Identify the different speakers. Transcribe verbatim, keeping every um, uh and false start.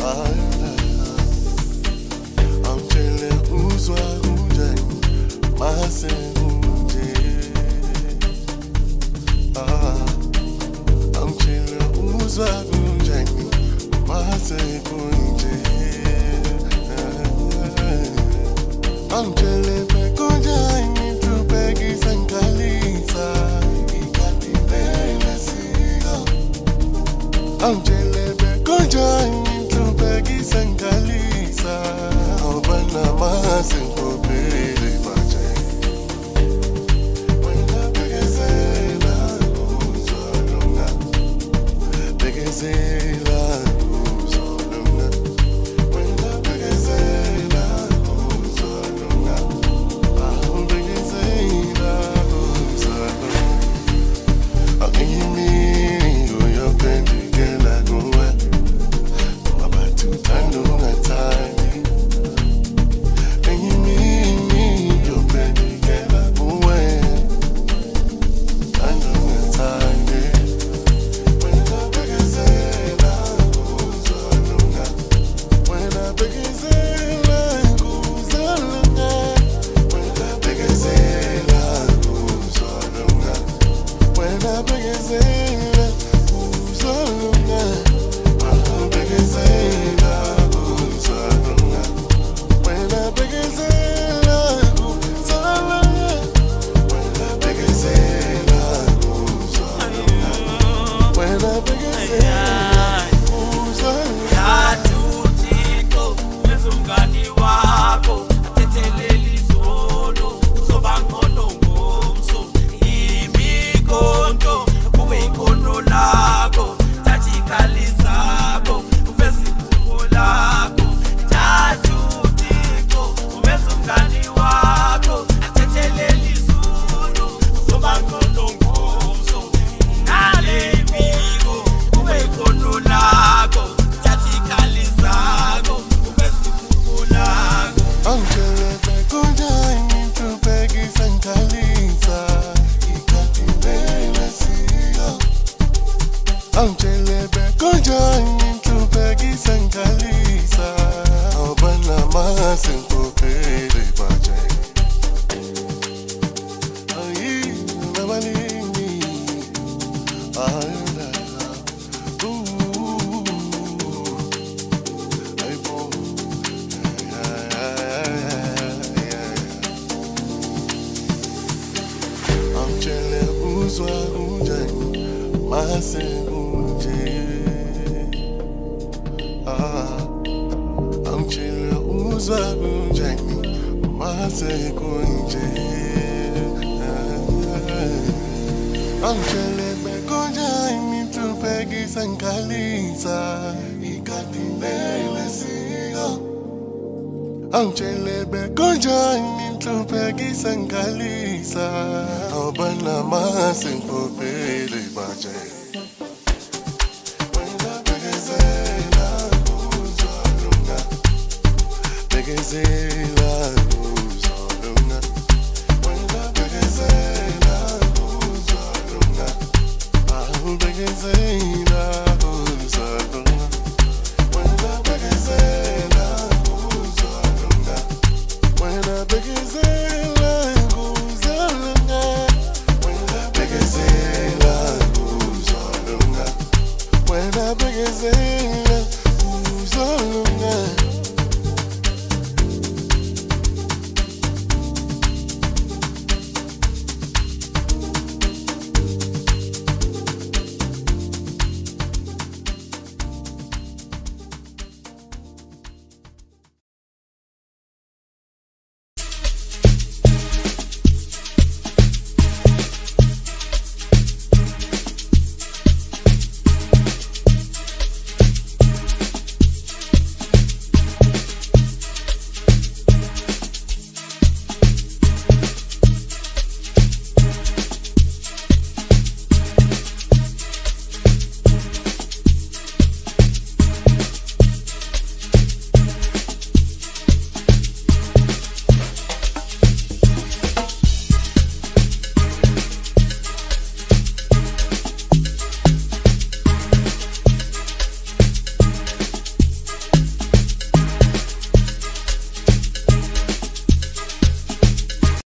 Speaker 1: Angele uzwa unjani mase unje. Angele uzwa unjani mase unje. Angele bekonjani tupegi sankalisa ikati bele sigo. Angele bekonjani tupegi sankalisa obana masenko pele baje. Wena begezela uzolunga begezela uzolunga wena begezela uzolunga ah begezela uzolunga akimi uyopendikela kuwe mabathu thandunga thandi akimi uyopendikela kuwe thandunga thandi wena begezela uzolunga wena begezela uzolunga wena begezela uzolunga wena begezela uzolunga wena begezela uzolunga wena begezela uzolunga wena begezela uzolunga wena begezela uzolunga
Speaker 2: Yathutiko wezumngani wakho athetheleli izolo uzoba ngcono ngomso imikhonto kube ikhono lakho thatha ikhali zakho uveze iphupho lakho Yathutiko wezumngani wakho athetheleli izolo uzoba ngcono ngomso nale imiko kube ikhono lakho thatha ikhali zakho uveze iphupho lakho
Speaker 1: Angele bekonjani tupegi sankalisa ikati bele sigo. Angele bekonjani tupegi sankalisa obana masenko pele baje. Ayi nabalini ayla ooh ay bo Angele uzwa unjani mase unje. Ah, Angele uzwa unjani mase unje. Angele bekonjani tupegi sankalisa ikati bele sigo. Angele bekonjani tupegi sankalisa obana masenko pele baje. Wena begezela uzolunga begezela